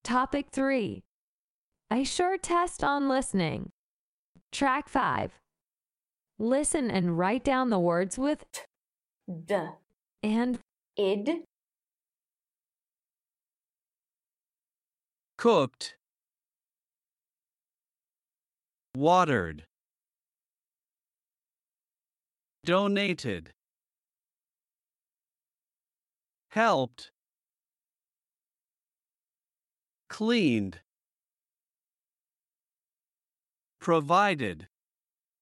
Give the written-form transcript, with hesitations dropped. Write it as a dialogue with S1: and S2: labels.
S1: Topic 3. A short test on listening. Track 5. Listen and write down the words with
S2: d,
S1: and
S2: id,
S3: cooked, watered, donated, helped, cleaned, provided.